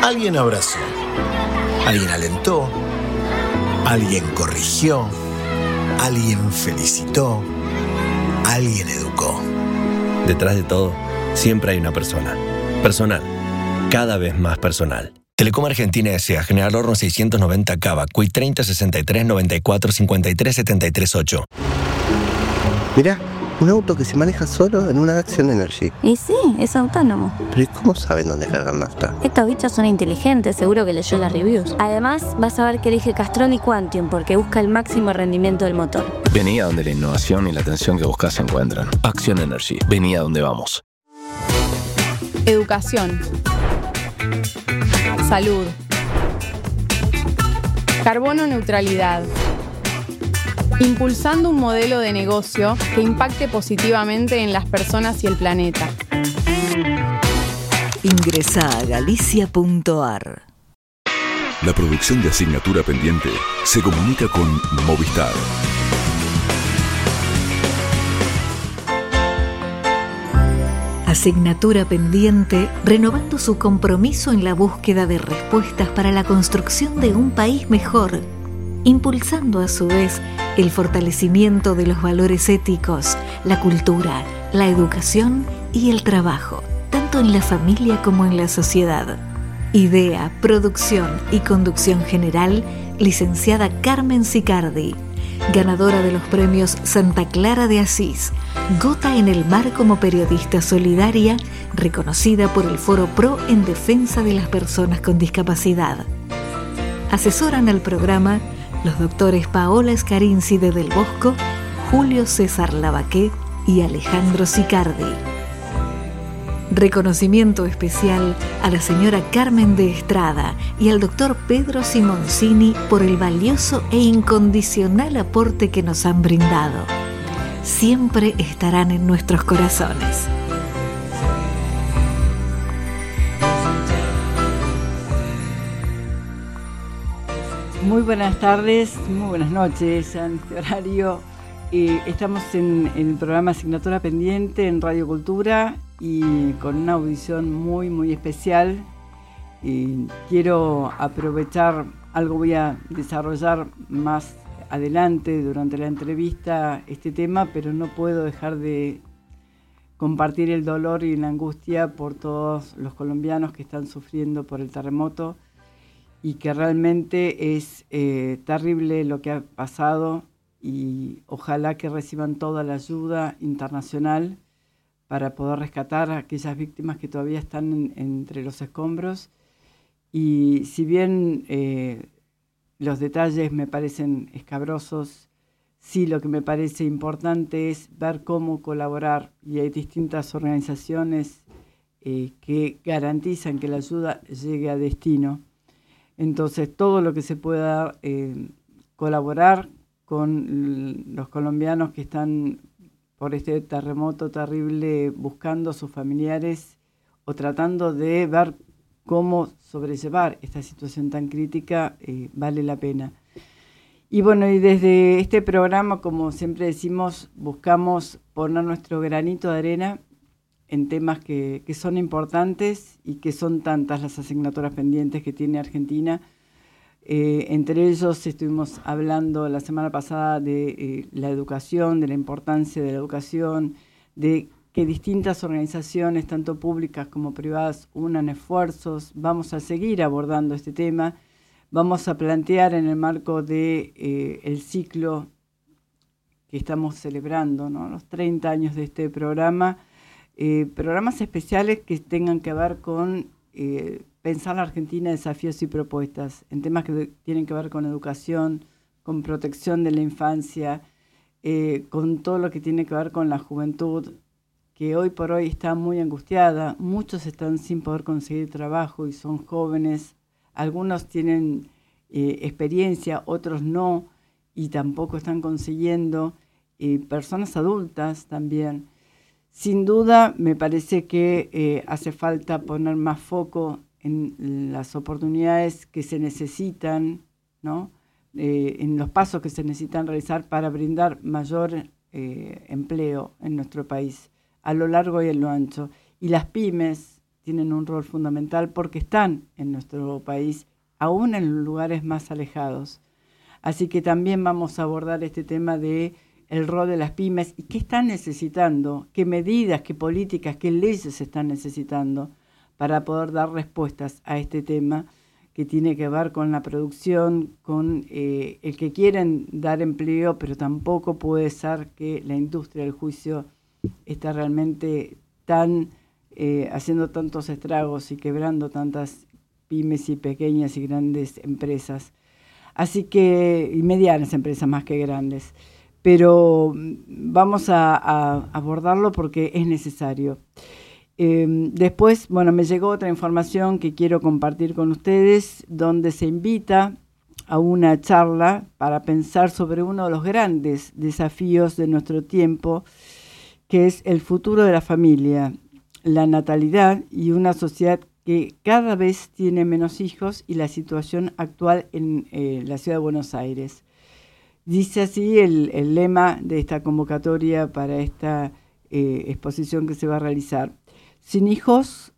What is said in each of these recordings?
Alguien abrazó, alguien alentó, alguien corrigió, alguien felicitó, alguien educó. Detrás de todo, siempre hay una persona. Personal. Cada vez más personal. Telecom Argentina S.A. General Horno 690 Cava. CUI 30 63 94 53 73 8. Mirá, un auto que se maneja solo en una Action Energy. Y sí, es autónomo. Pero ¿y cómo saben dónde cargar nafta? Estos bichos son inteligentes, seguro que leyó las reviews. Además, vas a ver que elige Castrol y Quantium porque busca el máximo rendimiento del motor. Vení a donde la innovación y la atención que buscas se encuentran. Action Energy. Vení a donde vamos. Educación. Salud. Carbono neutralidad. Impulsando un modelo de negocio que impacte positivamente en las personas y el planeta. Ingresa a galicia.ar. La producción de Asignatura Pendiente se comunica con Movistar. Asignatura Pendiente, renovando su compromiso en la búsqueda de respuestas para la construcción de un país mejor, impulsando a su vez el fortalecimiento de los valores éticos, la cultura, la educación y el trabajo, tanto en la familia como en la sociedad. Idea, producción y conducción general, licenciada Carmen Sicardi, ganadora de los premios Santa Clara de Asís, Gota en el Mar como periodista solidaria, reconocida por el Foro Pro en defensa de las personas con discapacidad. Asesoran al programa los doctores Paola Scarinci de Del Bosco, Julio César Lavaqué y Alejandro Sicardi. Reconocimiento especial a la señora Carmen de Estrada y al doctor Pedro Simoncini por el valioso e incondicional aporte que nos han brindado. Siempre estarán en nuestros corazones. Muy buenas tardes, muy buenas noches en este horario. Estamos en el programa Asignatura Pendiente en Radio Cultura y con una audición muy especial. Quiero aprovechar, algo voy a desarrollar más adelante durante la entrevista este tema, pero no puedo dejar de compartir el dolor y la angustia por todos los colombianos que están sufriendo por el terremoto y que realmente es terrible lo que ha pasado y ojalá que reciban toda la ayuda internacional para poder rescatar a aquellas víctimas que todavía están entre los escombros. Y si bien los detalles me parecen escabrosos, sí lo que me parece importante es ver cómo colaborar, y hay distintas organizaciones que garantizan que la ayuda llegue a destino. Entonces, todo lo que se pueda colaborar con los colombianos que están por este terremoto terrible buscando a sus familiares o tratando de ver cómo sobrellevar esta situación tan crítica, vale la pena. Y bueno, y desde este programa, como siempre decimos, buscamos poner nuestro granito de arena en temas que son importantes y que son tantas las asignaturas pendientes que tiene Argentina. Entre ellos estuvimos hablando la semana pasada de la educación, de la importancia de la educación, de que distintas organizaciones, tanto públicas como privadas, unan esfuerzos. Vamos a seguir abordando este tema. Vamos a plantear en el marco de el ciclo que estamos celebrando, ¿no? Los 30 años de este programa, programas especiales que tengan que ver con pensar la Argentina, desafíos y propuestas, en temas que tienen que ver con educación, con protección de la infancia, con todo lo que tiene que ver con la juventud, que hoy por hoy está muy angustiada. Muchos están sin poder conseguir trabajo y son jóvenes. Algunos tienen experiencia, otros no, y tampoco están consiguiendo. Personas adultas también. Sin duda, me parece que hace falta poner más foco en las oportunidades que se necesitan, ¿no? En los pasos que se necesitan realizar para brindar mayor empleo en nuestro país, a lo largo y a lo ancho. Y las pymes tienen un rol fundamental porque están en nuestro país, aún en los lugares más alejados. Así que también vamos a abordar este tema de el rol de las pymes y qué están necesitando, qué medidas, qué políticas, qué leyes se están necesitando para poder dar respuestas a este tema que tiene que ver con la producción, con el que quieren dar empleo, pero tampoco puede ser que la industria del juicio está realmente haciendo tantos estragos y quebrando tantas pymes y pequeñas y grandes empresas. Así que, y medianas empresas más que grandes. Pero vamos a abordarlo porque es necesario. Después, bueno, me llegó otra información que quiero compartir con ustedes, donde se invita a una charla para pensar sobre uno de los grandes desafíos de nuestro tiempo, que es el futuro de la familia, la natalidad y una sociedad que cada vez tiene menos hijos y la situación actual en la ciudad de Buenos Aires. Dice así el lema de esta convocatoria para esta exposición que se va a realizar. Sin hijos,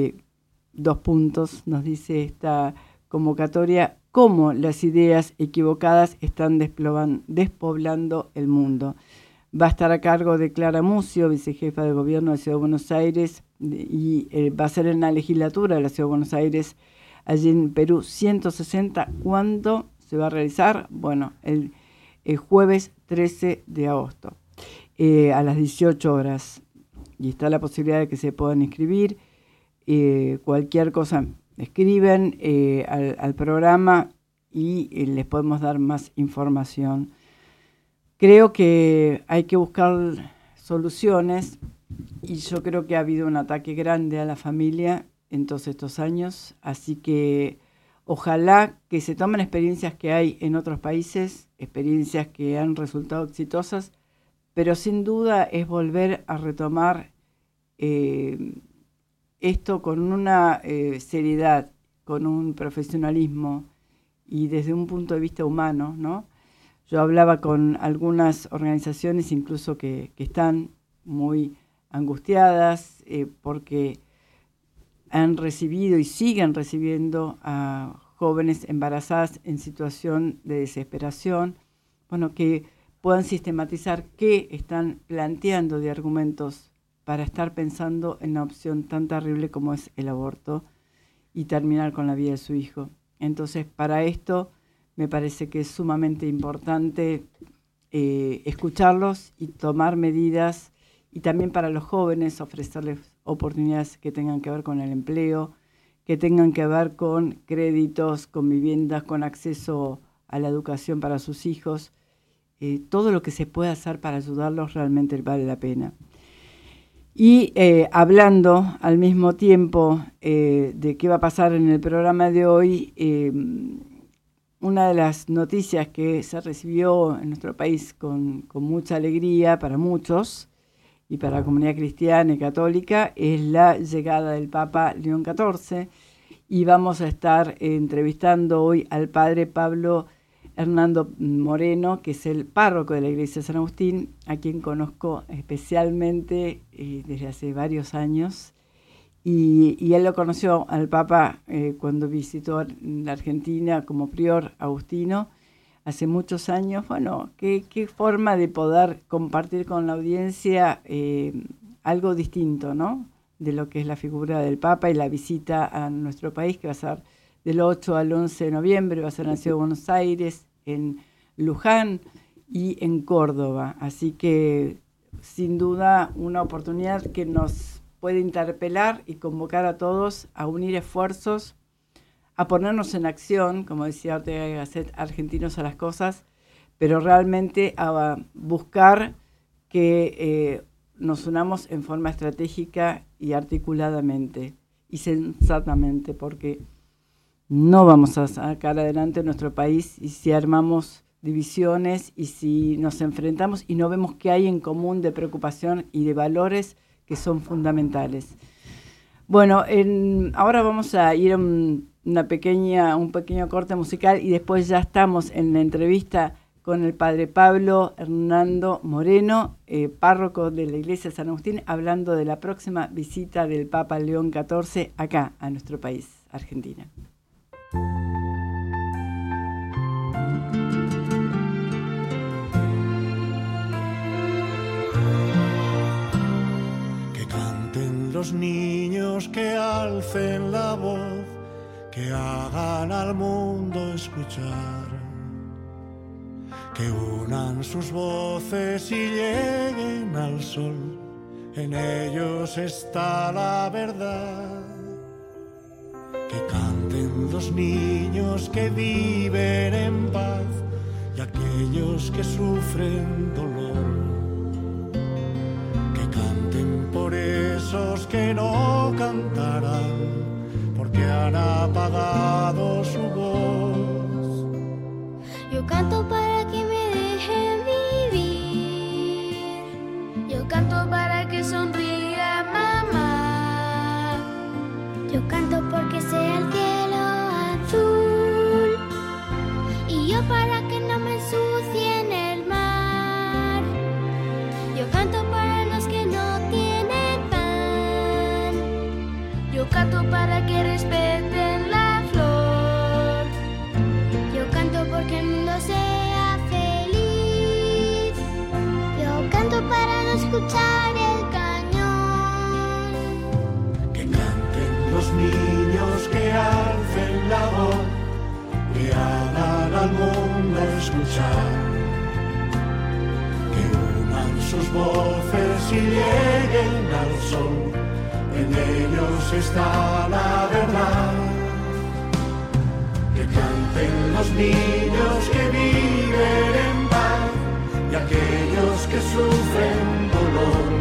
2 puntos, nos dice esta convocatoria, cómo las ideas equivocadas están despoblando el mundo. Va a estar a cargo de Clara Mucio, vicejefa de gobierno de la Ciudad de Buenos Aires, y va a ser en la legislatura de la Ciudad de Buenos Aires, allí en Perú 160. ¿Cuándo se va a realizar? Bueno, el jueves 13 de agosto, a las 18 horas. Y está la posibilidad de que se puedan inscribir. Cualquier cosa, escriben al programa y les podemos dar más información. Creo que hay que buscar soluciones y yo creo que ha habido un ataque grande a la familia en todos estos años, así que ojalá que se tomen experiencias que hay en otros países, experiencias que han resultado exitosas, pero sin duda es volver a retomar esto con una seriedad, con un profesionalismo y desde un punto de vista humano, ¿no? Yo hablaba con algunas organizaciones incluso que están muy angustiadas porque han recibido y siguen recibiendo a jóvenes embarazadas en situación de desesperación, bueno, que puedan sistematizar qué están planteando de argumentos para estar pensando en una opción tan terrible como es el aborto y terminar con la vida de su hijo. Entonces, para esto me parece que es sumamente importante escucharlos y tomar medidas, y también para los jóvenes ofrecerles oportunidades que tengan que ver con el empleo, que tengan que ver con créditos, con viviendas, con acceso a la educación para sus hijos. Todo lo que se pueda hacer para ayudarlos realmente vale la pena. Y hablando al mismo tiempo de qué va a pasar en el programa de hoy, una de las noticias que se recibió en nuestro país con mucha alegría para muchos y para la comunidad cristiana y católica es la llegada del Papa León XIV, y vamos a estar entrevistando hoy al padre Pablo Hernando Moreno, que es el párroco de la iglesia de San Agustín, a quien conozco especialmente desde hace varios años. Y él lo conoció al Papa cuando visitó la Argentina como prior agustino hace muchos años. Bueno, qué forma de poder compartir con la audiencia algo distinto, ¿no?, de lo que es la figura del Papa y la visita a nuestro país, que va a ser del 8 al 11 de noviembre, va a ser en la Ciudad de Buenos Aires, en Luján y en Córdoba. Así que, sin duda, una oportunidad que nos puede interpelar y convocar a todos a unir esfuerzos, a ponernos en acción, como decía Ortega y Gasset, argentinos a las cosas, pero realmente a buscar que nos unamos en forma estratégica y articuladamente y sensatamente, porque no vamos a sacar adelante nuestro país y si armamos divisiones y si nos enfrentamos y no vemos qué hay en común de preocupación y de valores que son fundamentales. Bueno, ahora vamos a ir a un pequeño corte musical y después ya estamos en la entrevista con con el padre Pablo Hernando Moreno, párroco de la iglesia de San Agustín, hablando de la próxima visita del Papa León XIV acá, a nuestro país, Argentina. Que canten los niños, que alcen la voz, que hagan al mundo escuchar, que unan sus voces y lleguen al sol, en ellos está la verdad. Que canten los niños que viven en paz y aquellos que sufren dolor, que canten por esos que no cantarán porque han apagado su voz. Yo canto para que me dejen vivir, yo canto para que sonría mamá, yo canto porque sea el cielo azul, y yo para que no me ensucien el mar. Yo canto para los que no tienen pan, yo canto para que respeten la flor, yo canto porque el mundo sea feliz, yo canto para no escuchar el cañón. Que canten los niños, que alcen la voz, que hagan al mundo escuchar, que unan sus voces y lleguen al sol, en ellos está la verdad. Que canten los niños que viven en paz y aquellos que sufren dolor,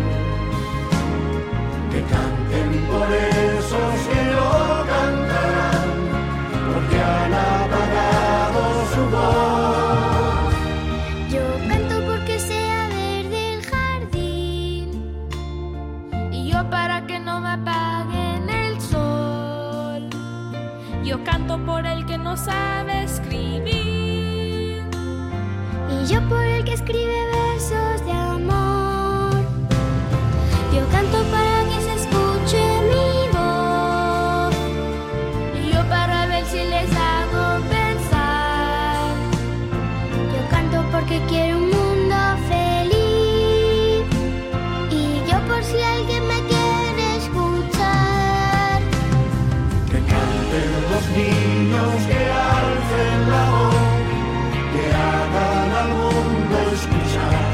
que canten por esos que no cantarán porque han apagado su voz. Yo canto porque sea verde el jardín, y yo para que no me apaguen el sol. Yo canto por el que no sabe escribir, y yo por el que escribe versos de amor. Yo canto para que se escuche mi voz, y yo para ver si les hago pensar. Yo canto porque quiero un mundo feliz, y yo por si alguien me quiere escuchar. Que canten los niños, que alcen la voz, que hagan al mundo escuchar,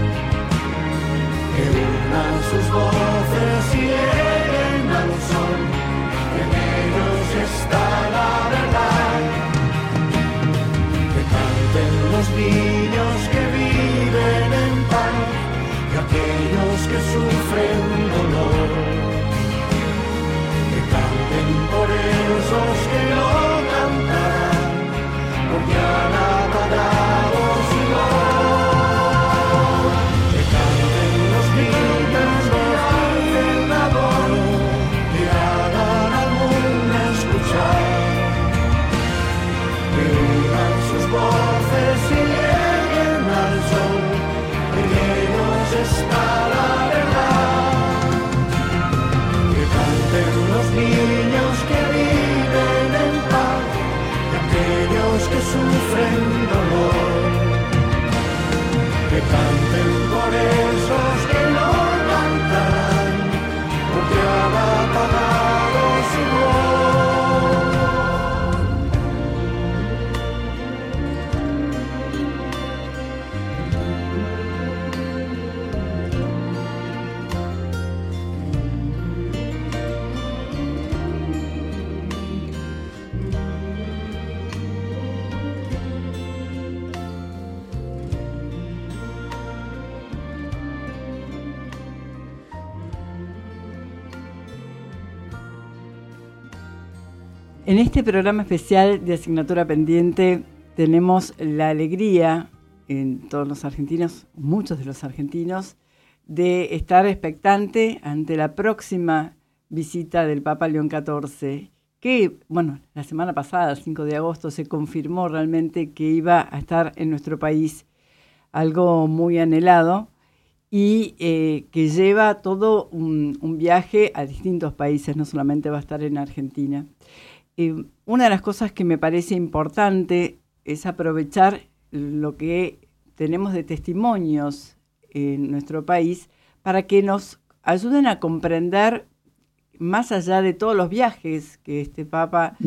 que unan sus voces y lleguen al sol, en ellos está la verdad. Que canten los niños que viven en paz y aquellos que sufren dolor, que canten por esos que no cantarán porque han apagado su voz. Que canten los niños, que alcen la voz, que hagan al mundo escuchar, que unan sus voces y lleguen al sol, en ellos está la verdad. Que canten los niños que viven en paz y aquellos que sufren dolor, que canten por esos que no cantarán porque han apagado su voz. En este programa especial de Asignatura Pendiente tenemos la alegría en todos los argentinos, muchos de los argentinos, de estar expectante ante la próxima visita del Papa León XIV, que, bueno, la semana pasada, el 5 de agosto, se confirmó realmente que iba a estar en nuestro país, algo muy anhelado, y que lleva todo un viaje a distintos países, no solamente va a estar en Argentina. Una de las cosas que me parece importante es aprovechar lo que tenemos de testimonios en nuestro país para que nos ayuden a comprender, más allá de todos los viajes que este Papa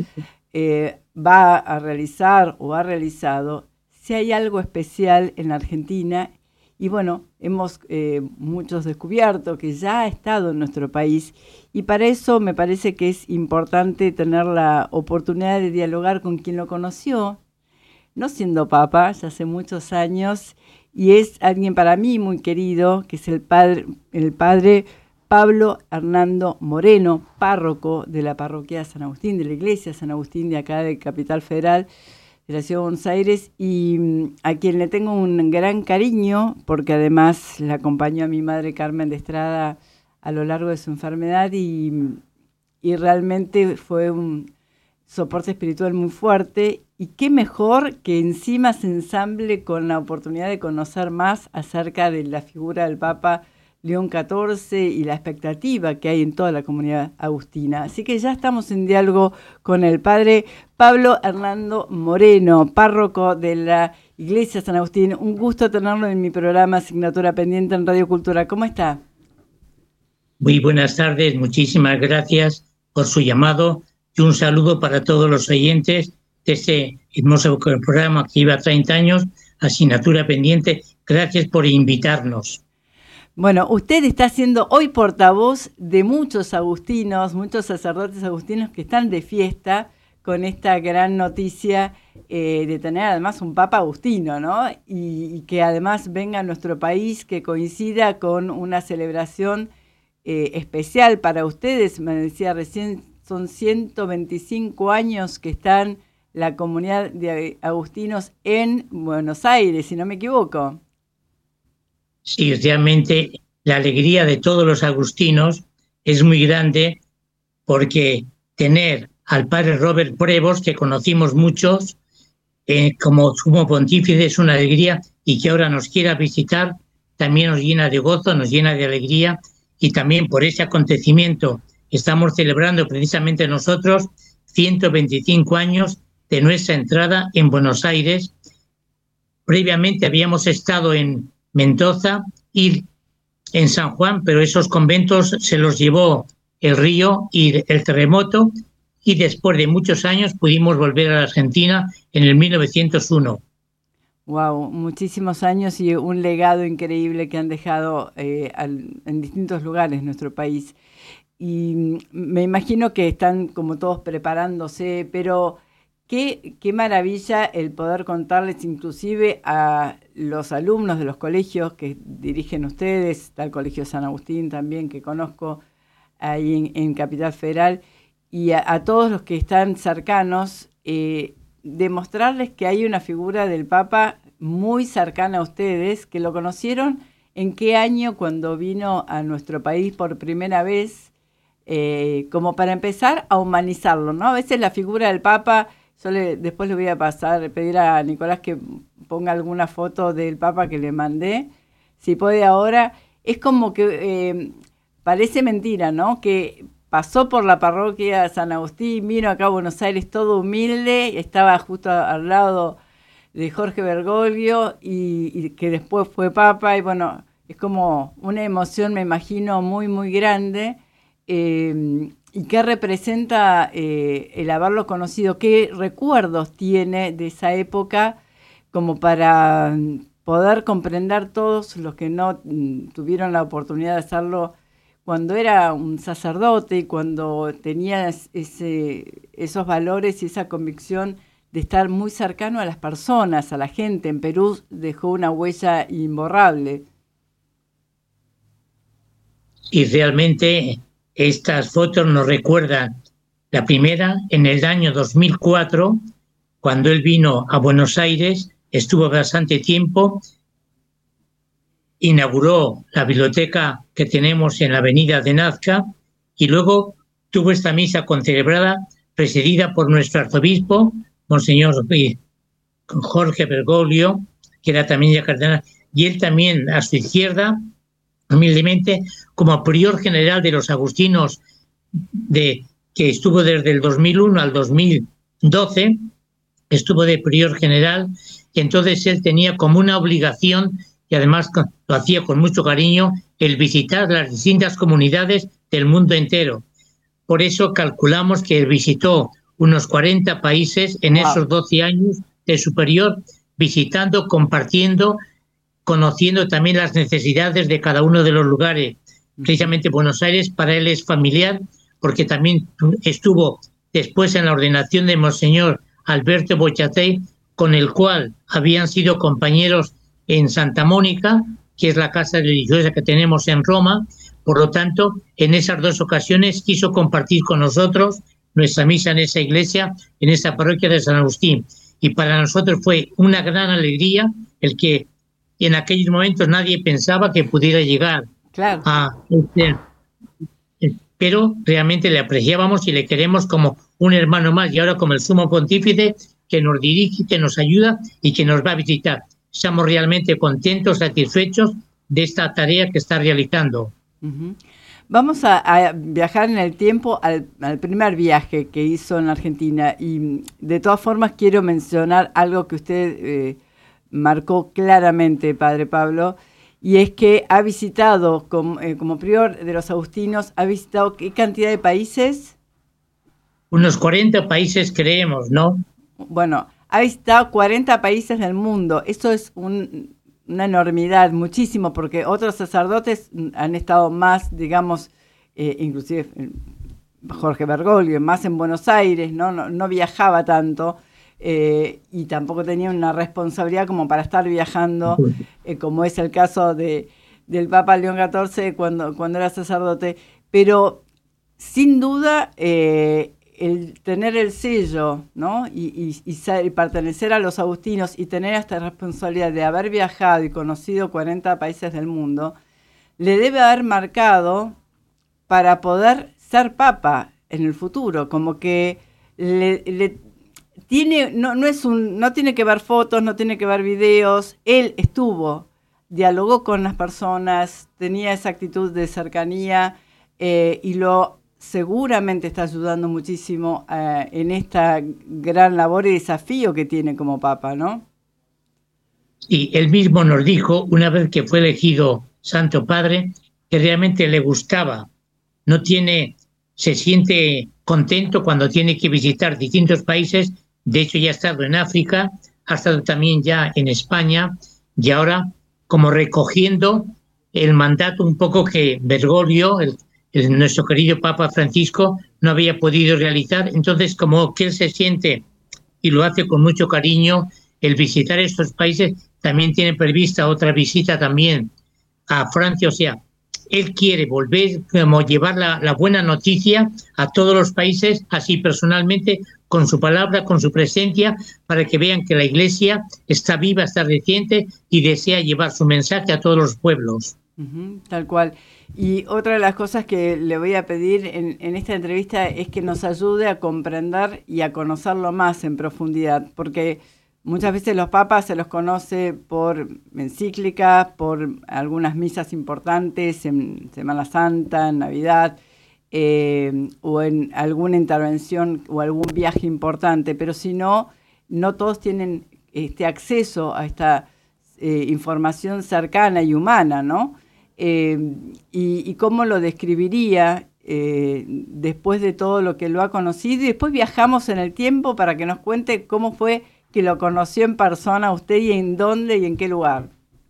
va a realizar o ha realizado, si hay algo especial en la Argentina. Y bueno, hemos muchos descubierto que ya ha estado en nuestro país, y para eso me parece que es importante tener la oportunidad de dialogar con quien lo conoció, no siendo Papa, ya hace muchos años, y es alguien para mí muy querido, que es el padre Pablo Hernando Moreno, párroco de la parroquia San Agustín, de la iglesia San Agustín de acá de Capital Federal, de la ciudad de Buenos Aires, y a quien le tengo un gran cariño, porque además la acompañó a mi madre Carmen de Estrada a lo largo de su enfermedad, y realmente fue un soporte espiritual muy fuerte, y qué mejor que encima se ensamble con la oportunidad de conocer más acerca de la figura del Papa León XIV y la expectativa que hay en toda la comunidad agustina. Así que ya estamos en diálogo con el padre Pablo Hernando Moreno, párroco de la iglesia San Agustín. Un gusto tenerlo en mi programa Asignatura Pendiente en Radio Cultura. ¿Cómo está? Muy buenas tardes, muchísimas gracias por su llamado y un saludo para todos los oyentes de este hermoso programa que lleva 30 años, Asignatura Pendiente. Gracias por invitarnos. Bueno, usted está siendo hoy portavoz de muchos agustinos, muchos sacerdotes agustinos que están de fiesta con esta gran noticia de tener además un Papa agustino, ¿no? Y que además venga a nuestro país, que coincida con una celebración especial para ustedes. Me decía recién, son 125 años que están la comunidad de agustinos en Buenos Aires, si no me equivoco. Sí, realmente la alegría de todos los agustinos es muy grande, porque tener al padre Robert Prevost, que conocimos muchos, como sumo pontífice es una alegría, y que ahora nos quiera visitar también nos llena de gozo, nos llena de alegría, y también por ese acontecimiento estamos celebrando precisamente nosotros 125 años de nuestra entrada en Buenos Aires. Previamente habíamos estado en Mendoza y en San Juan, pero esos conventos se los llevó el río y el terremoto, y después de muchos años pudimos volver a la Argentina en el 1901. Wow, muchísimos años y un legado increíble que han dejado en distintos lugares de nuestro país. Y me imagino que están como todos preparándose, pero qué maravilla el poder contarles inclusive a los alumnos de los colegios que dirigen ustedes, está el Colegio San Agustín también, que conozco ahí en Capital Federal, y a todos los que están cercanos, demostrarles que hay una figura del Papa muy cercana a ustedes, que lo conocieron en qué año cuando vino a nuestro país por primera vez, como para empezar a humanizarlo, ¿no? A veces la figura del Papa, después le voy a pedir a Nicolás que ponga alguna foto del Papa que le mandé, si puede ahora, es como que parece mentira, ¿no? Que pasó por la parroquia San Agustín, vino acá a Buenos Aires todo humilde, estaba justo al lado de Jorge Bergoglio y que después fue Papa, y bueno, es como una emoción, me imagino, muy, muy grande. ¿Y qué representa el haberlo conocido? ¿Qué recuerdos tiene de esa época como para poder comprender todos los que no tuvieron la oportunidad de hacerlo cuando era un sacerdote y cuando tenía esos valores y esa convicción de estar muy cercano a las personas, a la gente? En Perú dejó una huella imborrable. Y realmente estas fotos nos recuerdan la primera en el año 2004, cuando él vino a Buenos Aires, estuvo bastante tiempo, inauguró la biblioteca que tenemos en la avenida de Nazca, y luego tuvo esta misa concelebrada presidida por nuestro arzobispo, Monseñor Jorge Bergoglio, que era también ya cardenal, y él también a su izquierda, humildemente, como prior general de los agustinos, que estuvo desde el 2001 al 2012, estuvo de prior general, y entonces él tenía como una obligación, y además lo hacía con mucho cariño, el visitar las distintas comunidades del mundo entero. Por eso calculamos que visitó unos 40 países en esos 12 años de superior, visitando, compartiendo, conociendo también las necesidades de cada uno de los lugares. Precisamente Buenos Aires para él es familiar, porque también estuvo después en la ordenación de Monseñor Alberto Bochatey, con el cual habían sido compañeros en Santa Mónica, que es la casa religiosa que tenemos en Roma. Por lo tanto, en esas dos ocasiones quiso compartir con nosotros nuestra misa en esa iglesia, en esa parroquia de San Agustín. Y para nosotros fue una gran alegría el que en aquellos momentos nadie pensaba que pudiera llegar a pero realmente le apreciábamos y le queremos como un hermano más, y ahora como el sumo pontífice que nos dirige, que nos ayuda y que nos va a visitar. Estamos realmente contentos, satisfechos de esta tarea que está realizando. Vamos a viajar en el tiempo al primer viaje que hizo en Argentina, y de todas formas quiero mencionar algo que usted marcó claramente, Padre Pablo, y es que ha visitado, como prior de los agustinos, ha visitado ¿qué cantidad de países? Unos 40 países creemos, ¿no? Bueno, ha visitado 40 países del mundo. Eso es una enormidad, muchísimo, porque otros sacerdotes han estado más, digamos, inclusive Jorge Bergoglio, más en Buenos Aires, no viajaba tanto, y tampoco tenía una responsabilidad como para estar viajando, como es el caso del Papa León XIV cuando era sacerdote. Pero sin duda el tener el sello, ¿no? y pertenecer a los agustinos y tener esta responsabilidad de haber viajado y conocido 40 países del mundo, le debe haber marcado para poder ser papa en el futuro, como que no tiene que ver fotos, no tiene que ver videos. Él dialogó con las personas, tenía esa actitud de cercanía, y seguramente está ayudando muchísimo en esta gran labor y desafío que tiene como papa, ¿no? Y él mismo nos dijo, una vez que fue elegido Santo Padre, que realmente le gustaba. Se siente contento cuando tiene que visitar distintos países. De hecho, ya ha estado en África, ha estado también ya en España, y ahora como recogiendo el mandato un poco que Bergoglio, nuestro querido Papa Francisco, no había podido realizar. Entonces, como que él se siente, y lo hace con mucho cariño, el visitar estos países, también tiene prevista otra visita también a Francia. O sea, él quiere volver, como llevar la buena noticia a todos los países, así personalmente, con su palabra, con su presencia, para que vean que la Iglesia está viva, está reciente y desea llevar su mensaje a todos los pueblos. Tal cual. Y otra de las cosas que le voy a pedir en esta entrevista es que nos ayude a comprender y a conocerlo más en profundidad, porque muchas veces los papas se los conoce por encíclicas, por algunas misas importantes en Semana Santa, en Navidad, o en alguna intervención o algún viaje importante, pero si no todos tienen acceso a esta información cercana y humana, ¿no? Y cómo lo describiría después de todo lo que lo ha conocido, y después viajamos en el tiempo para que nos cuente cómo fue que lo conoció en persona usted, y en dónde y en qué lugar.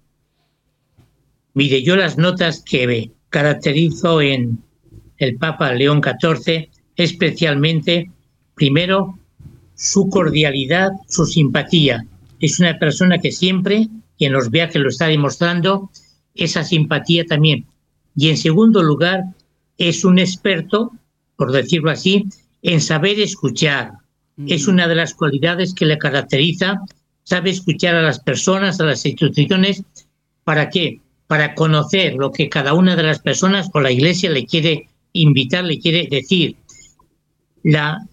Mire, yo las notas que caracterizo en el Papa León XIV, especialmente, primero, su cordialidad, su simpatía. Es una persona que siempre, y en los viajes lo está demostrando, esa simpatía también. Y en segundo lugar, es un experto, por decirlo así, en saber escuchar. Es una de las cualidades que le caracteriza. Sabe escuchar a las personas, a las instituciones. ¿Para qué? Para conocer lo que cada una de las personas o la Iglesia le quiere invitar, le quiere decir.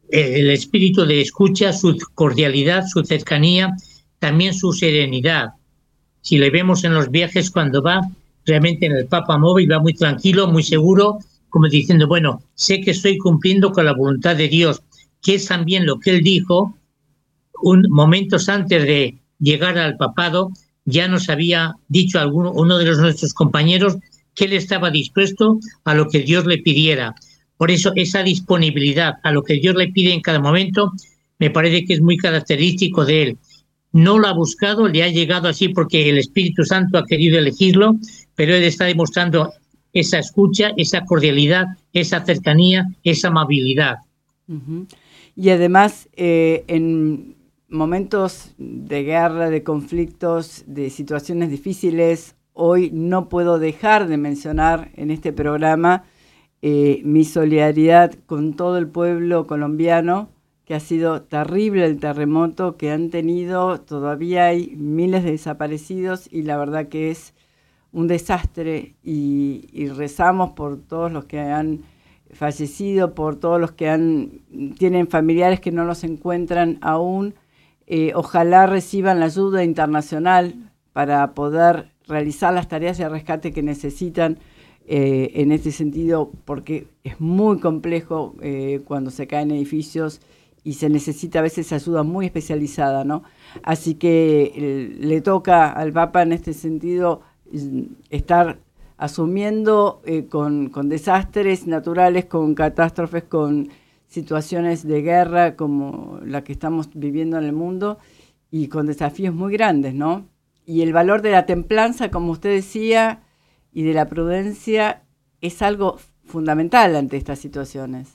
el espíritu de escucha, su cordialidad, su cercanía, también su serenidad. Si le vemos en los viajes cuando va realmente en el Papa Móvil, va muy tranquilo, muy seguro, como diciendo, bueno, sé que estoy cumpliendo con la voluntad de Dios, que es también lo que él dijo momentos antes de llegar al papado. Ya nos había dicho uno de nuestros compañeros que él estaba dispuesto a lo que Dios le pidiera. Por eso esa disponibilidad a lo que Dios le pide en cada momento me parece que es muy característico de él. No lo ha buscado, le ha llegado así porque el Espíritu Santo ha querido elegirlo, pero él está demostrando esa escucha, esa cordialidad, esa cercanía, esa amabilidad. Uh-huh. Y además, en momentos de guerra, de conflictos, de situaciones difíciles, hoy no puedo dejar de mencionar en este programa mi solidaridad con todo el pueblo colombiano, que ha sido terrible el terremoto que han tenido. Todavía hay miles de desaparecidos y la verdad que es un desastre, y rezamos por todos los que han fallecido, por todos los que tienen familiares que no los encuentran aún. Ojalá reciban la ayuda internacional para poder realizar las tareas de rescate que necesitan en este sentido, porque es muy complejo cuando se caen edificios y se necesita a veces ayuda muy especializada, ¿no? Así que le toca al Papa en este sentido estar asumiendo con desastres naturales, con catástrofes, con situaciones de guerra como la que estamos viviendo en el mundo, y con desafíos muy grandes, ¿no? Y el valor de la templanza, como usted decía, y de la prudencia es algo fundamental ante estas situaciones.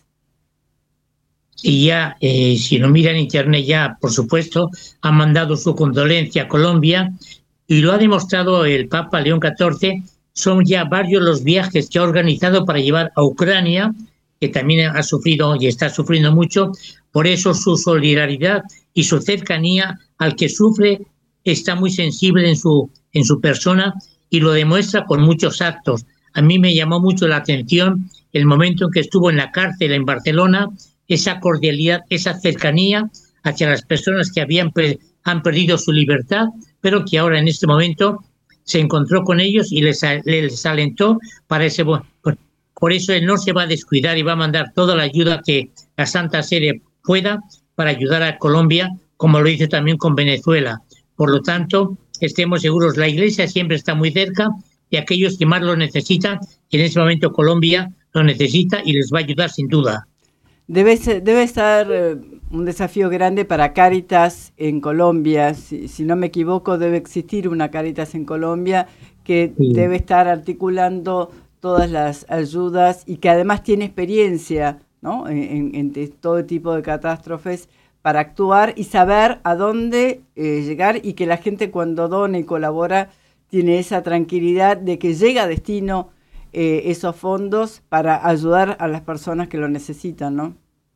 Y ya, si lo mira en internet, ya, por supuesto, ha mandado su condolencia a Colombia, y lo ha demostrado el Papa León XIV. Son ya varios los viajes que ha organizado para llevar a Ucrania, que también ha sufrido y está sufriendo mucho. Por eso su solidaridad y su cercanía al que sufre está muy sensible en su persona, y lo demuestra con muchos actos. A mí me llamó mucho la atención el momento en que estuvo en la cárcel en Barcelona, esa cordialidad, esa cercanía hacia las personas que han perdido su libertad, pero que ahora en este momento se encontró con ellos y les alentó para ese buen. Por eso él no se va a descuidar y va a mandar toda la ayuda que la Santa Sede pueda para ayudar a Colombia, como lo hizo también con Venezuela. Por lo tanto, estemos seguros, la Iglesia siempre está muy cerca de aquellos que más lo necesitan, y en ese momento Colombia lo necesita y les va a ayudar sin duda. Debe estar un desafío grande para Cáritas en Colombia. Si no me equivoco, debe existir una Cáritas en Colombia que debe estar articulando todas las ayudas, y que además tiene experiencia, ¿no?, en todo tipo de catástrofes, para actuar y saber a dónde llegar, y que la gente cuando dona y colabora tiene esa tranquilidad de que llega a destino esos fondos para ayudar a las personas que lo necesitan, ¿no?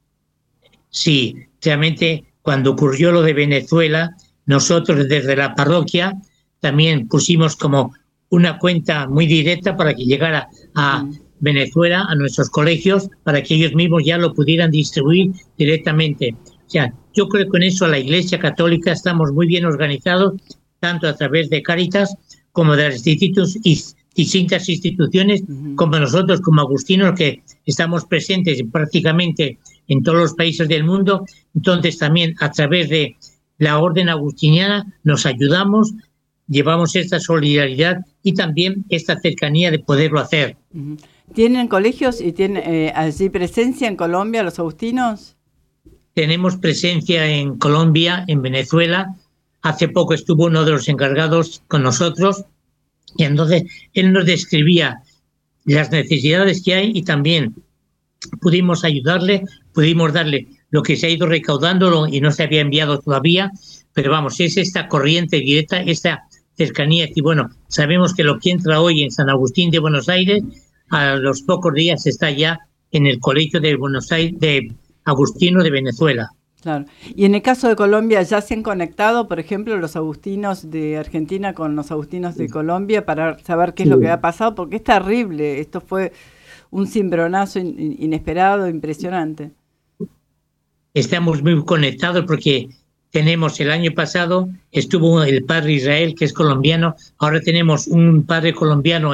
Sí, realmente cuando ocurrió lo de Venezuela, nosotros desde la parroquia también pusimos como una cuenta muy directa para que llegara a Venezuela, a nuestros colegios, para que ellos mismos ya lo pudieran distribuir directamente. O sea, yo creo que con eso la Iglesia Católica estamos muy bien organizados, tanto a través de Cáritas como de las distintas instituciones, como nosotros como agustinos, que estamos presentes prácticamente en todos los países del mundo. Entonces también a través de la Orden Agustiniana nos ayudamos, llevamos esta solidaridad y también esta cercanía de poderlo hacer. ¿Tienen colegios y tienen allí presencia en Colombia los agustinos? Tenemos presencia en Colombia, en Venezuela. Hace poco estuvo uno de los encargados con nosotros, y entonces él nos describía las necesidades que hay, y también pudimos ayudarle, pudimos darle lo que se ha ido recaudando y no se había enviado todavía, pero vamos, es esta corriente directa, esta cercanía. Y bueno, sabemos que lo que entra hoy en San Agustín de Buenos Aires, a los pocos días está ya en el Colegio de Buenos Aires, de Agustino de Venezuela. Claro. Y en el caso de Colombia, ¿ya se han conectado, por ejemplo, los agustinos de Argentina con los agustinos de Colombia para saber qué es lo que ha pasado? Porque es terrible, esto fue un cimbronazo inesperado, impresionante. estamos muy conectados porque tenemos el año pasado, estuvo el padre Israel, que es colombiano, ahora tenemos un padre colombiano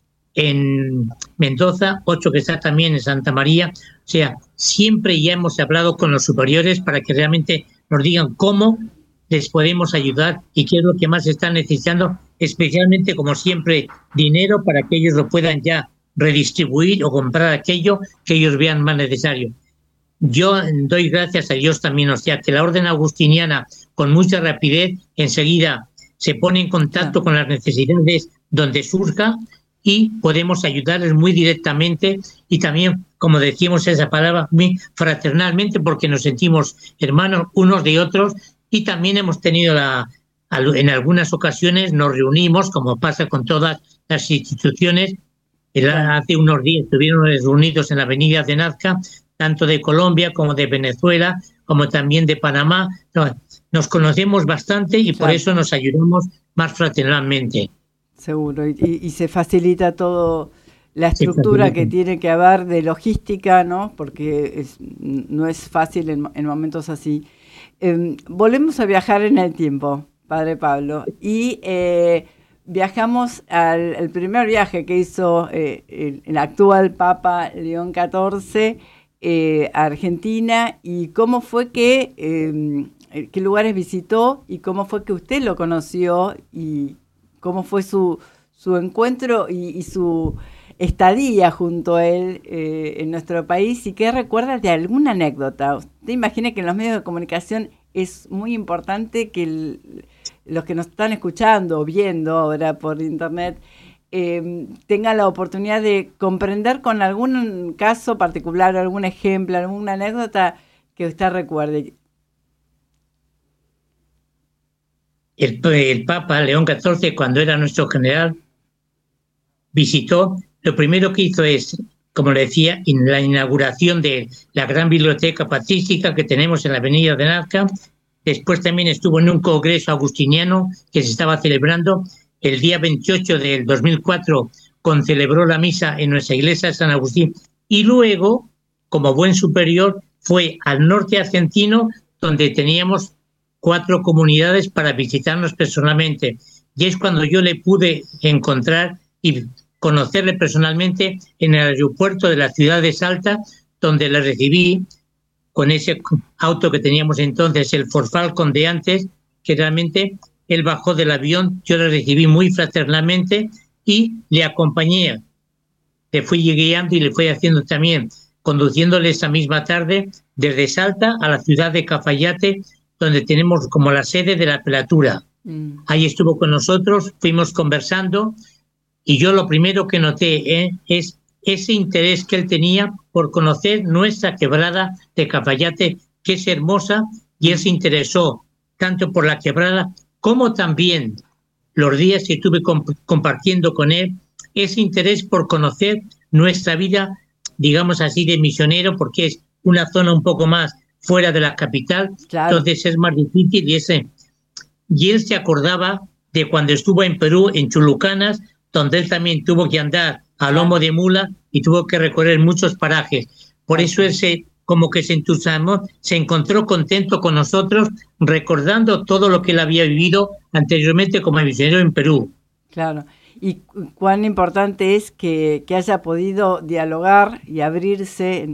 en Mendoza, 8 que está también en Santa María. O sea, siempre ya hemos hablado con los superiores para que realmente nos digan cómo les podemos ayudar y qué es lo que más están necesitando, especialmente, como siempre, dinero para que ellos lo puedan ya redistribuir o comprar aquello que ellos vean más necesario. Yo doy gracias a Dios también, o sea, que la Orden Agustiniana, con mucha rapidez, enseguida se pone en contacto con las necesidades donde surja y podemos ayudarles muy directamente y también, como decíamos esa palabra, muy fraternalmente, porque nos sentimos hermanos unos de otros y también hemos tenido en algunas ocasiones nos reunimos, como pasa con todas las instituciones. Hace unos días estuvieron reunidos en la avenida de Nazca, tanto de Colombia como de Venezuela, como también de Panamá. Nos conocemos bastante y por eso nos ayudamos más fraternalmente. Seguro, y se facilita todo la estructura que tiene que haber de logística, ¿no? Porque no es fácil en momentos así. Volvemos a viajar en el tiempo, Padre Pablo, y viajamos al primer viaje que hizo el actual Papa León XIV a Argentina, y cómo fue qué lugares visitó y cómo fue que usted lo conoció y cómo fue su encuentro y su estadía junto a él en nuestro país, y qué recuerda de alguna anécdota. Usted imagina que en los medios de comunicación es muy importante que los que nos están escuchando o viendo ahora por internet tengan la oportunidad de comprender con algún caso particular, algún ejemplo, alguna anécdota que usted recuerde. El Papa León XIV, cuando era nuestro general, visitó, lo primero que hizo es, como le decía, la inauguración de la gran biblioteca patrística que tenemos en la avenida de Nazca. Después también estuvo en un congreso agustiniano que se estaba celebrando. El día 28 del 2004 concelebró la misa en nuestra iglesia de San Agustín y luego, como buen superior, fue al norte argentino, donde teníamos 4 comunidades para visitarnos personalmente. Y es cuando yo le pude encontrar y conocerle personalmente en el aeropuerto de la ciudad de Salta, donde le recibí con ese auto que teníamos entonces, el Ford Falcon de antes, que realmente él bajó del avión, yo le recibí muy fraternalmente y le acompañé. Le fui guiando y le fui haciendo también, conduciéndole esa misma tarde desde Salta a la ciudad de Cafayate, donde tenemos como la sede de la prelatura. Ahí estuvo con nosotros, fuimos conversando y yo lo primero que noté es ese interés que él tenía por conocer nuestra quebrada de Cafayate, que es hermosa, y él se interesó tanto por la quebrada como también los días que estuve compartiendo con él, ese interés por conocer nuestra vida, digamos así, de misionero, porque es una zona un poco más fuera de la capital, entonces es más difícil y él se acordaba de cuando estuvo en Perú, en Chulucanas, donde él también tuvo que andar a lomo de mula y tuvo que recorrer muchos parajes. Por eso él como que se entusiasmó, se encontró contento con nosotros, recordando todo lo que él había vivido anteriormente como misionero en Perú. Claro, y cuán importante es que haya podido dialogar y abrirse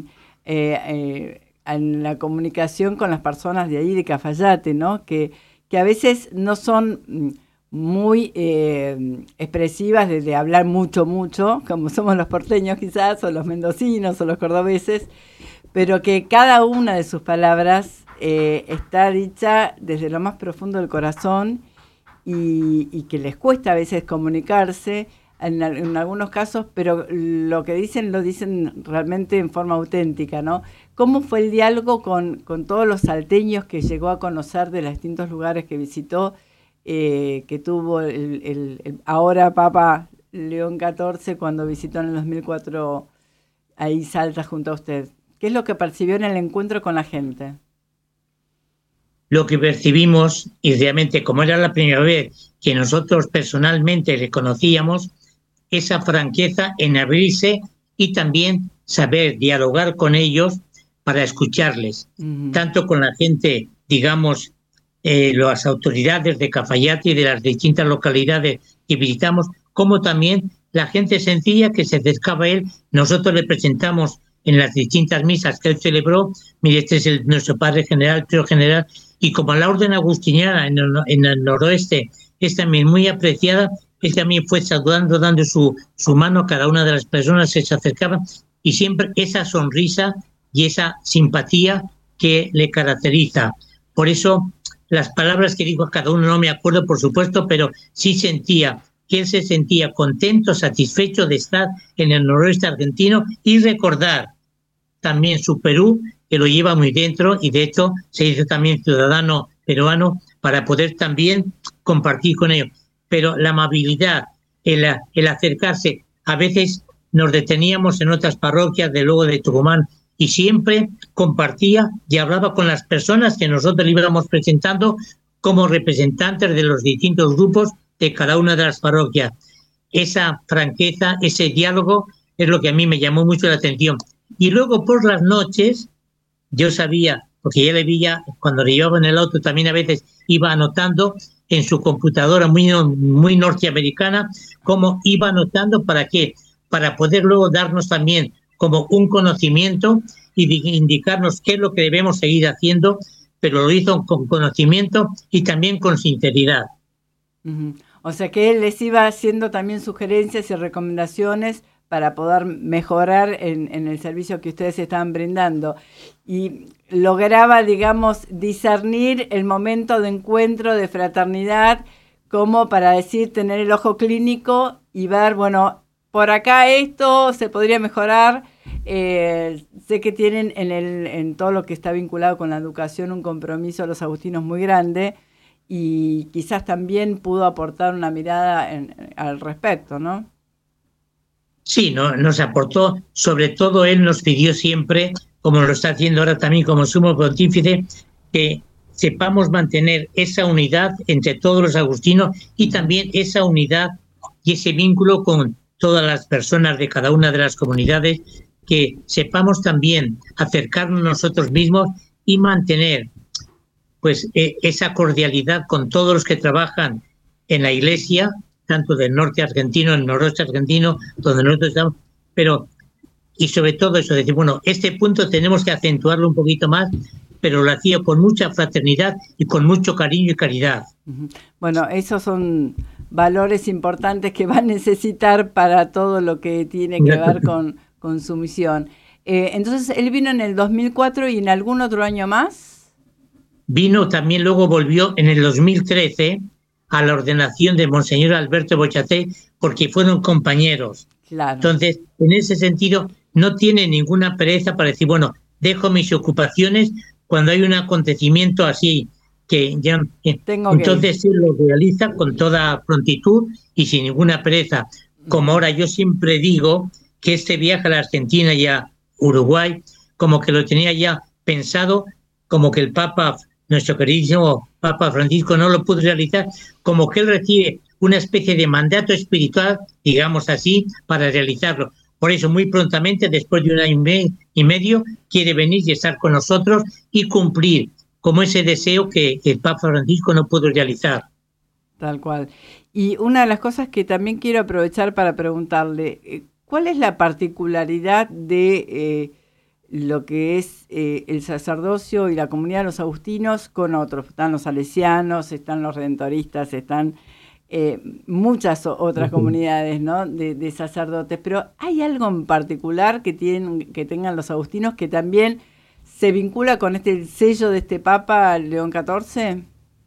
en la comunicación con las personas de ahí, de Cafayate, ¿no? Que a veces no son muy expresivas de hablar mucho, como somos los porteños quizás, o los mendocinos, o los cordobeses, pero que cada una de sus palabras está dicha desde lo más profundo del corazón y que les cuesta a veces comunicarse en algunos casos, pero lo dicen realmente en forma auténtica, ¿no? ¿Cómo fue el diálogo con todos los salteños que llegó a conocer de los distintos lugares que visitó, que tuvo el ahora Papa León XIV cuando visitó en el 2004 ahí Salta junto a usted? ¿Qué es lo que percibió en el encuentro con la gente? Lo que percibimos, y realmente como era la primera vez que nosotros personalmente le conocíamos, esa franqueza en abrirse y también saber dialogar con ellos, para escucharles, tanto con la gente, digamos, las autoridades de Cafayate y de las distintas localidades que visitamos, como también la gente sencilla que se acercaba a él. Nosotros le presentamos en las distintas misas que él celebró, mire, este es nuestro padre general, prior general, y como la orden agustiniana en el noroeste es también muy apreciada, él también fue saludando, dando su mano a cada una de las personas que se acercaban, y siempre esa sonrisa y esa simpatía que le caracteriza. Por eso, las palabras que dijo a cada uno no me acuerdo, por supuesto, pero sí sentía que él se sentía contento, satisfecho de estar en el noroeste argentino y recordar también su Perú, que lo lleva muy dentro, y de hecho se hizo también ciudadano peruano para poder también compartir con ellos. Pero la amabilidad, el acercarse, a veces nos deteníamos en otras parroquias de luego de Tucumán y siempre compartía y hablaba con las personas que nosotros le íbamos presentando como representantes de los distintos grupos de cada una de las parroquias. Esa franqueza, ese diálogo es lo que a mí me llamó mucho la atención. Y luego por las noches, yo sabía, porque ya le veía, cuando le llevaba en el auto también a veces iba anotando en su computadora muy norteamericana, cómo iba anotando, ¿para qué? Para poder luego darnos también como un conocimiento y indicarnos qué es lo que debemos seguir haciendo, pero lo hizo con conocimiento y también con sinceridad. O sea que él les iba haciendo también sugerencias y recomendaciones para poder mejorar en el servicio que ustedes estaban brindando. Y lograba, digamos, discernir el momento de encuentro, de fraternidad, como para decir, tener el ojo clínico y ver, bueno, por acá esto se podría mejorar. Sé que tienen en todo lo que está vinculado con la educación un compromiso los agustinos muy grande, y quizás también pudo aportar una mirada al respecto, ¿no? Sí, nos aportó, sobre todo él nos pidió siempre, como lo está haciendo ahora también como sumo pontífice, que sepamos mantener esa unidad entre todos los agustinos y también esa unidad y ese vínculo con todas las personas de cada una de las comunidades, que sepamos también acercarnos nosotros mismos y mantener pues esa cordialidad con todos los que trabajan en la iglesia, tanto del norte argentino, el noroeste argentino, donde nosotros estamos, pero, y sobre todo eso, decir, bueno, este punto tenemos que acentuarlo un poquito más, pero lo hacía con mucha fraternidad y con mucho cariño y caridad. Bueno, esos son valores importantes que va a necesitar para todo lo que tiene que ver con su misión. Entonces, él vino en el 2004 y en algún otro año más. Vino también, luego volvió en el 2013 a la ordenación de Monseñor Alberto Bochatey, porque fueron compañeros. Claro. Entonces, en ese sentido, no tiene ninguna pereza para decir, bueno, dejo mis ocupaciones cuando hay un acontecimiento así, que ya entonces él lo realiza con toda prontitud y sin ninguna pereza. Como ahora yo siempre digo que este viaje a la Argentina y a Uruguay, como que lo tenía ya pensado, como que el Papa, nuestro queridísimo Papa Francisco, no lo pudo realizar, como que él recibe una especie de mandato espiritual, digamos así, para realizarlo. Por eso, muy prontamente, después de un año y medio, quiere venir y estar con nosotros y cumplir como ese deseo que el Papa Francisco no pudo realizar. Tal cual. Y una de las cosas que también quiero aprovechar para preguntarle, ¿cuál es la particularidad de lo que es el sacerdocio y la comunidad de los agustinos con otros? Están los salesianos, están los redentoristas, están muchas otras comunidades, ¿no? de sacerdotes, pero ¿hay algo en particular que tengan los agustinos que también se vincula con el sello de este Papa León XIV?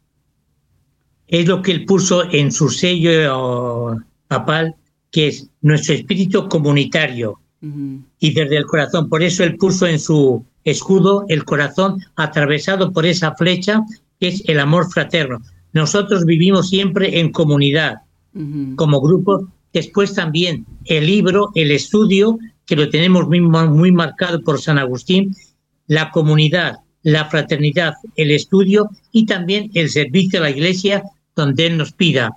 Es lo que él puso en su sello papal, que es nuestro espíritu comunitario. Y desde el corazón. Por eso él puso en su escudo el corazón atravesado por esa flecha, que es el amor fraterno. Nosotros vivimos siempre en comunidad, como grupo. Después también el libro, el estudio, que lo tenemos muy marcado por San Agustín, la comunidad, la fraternidad, el estudio y también el servicio a la iglesia, donde él nos pida.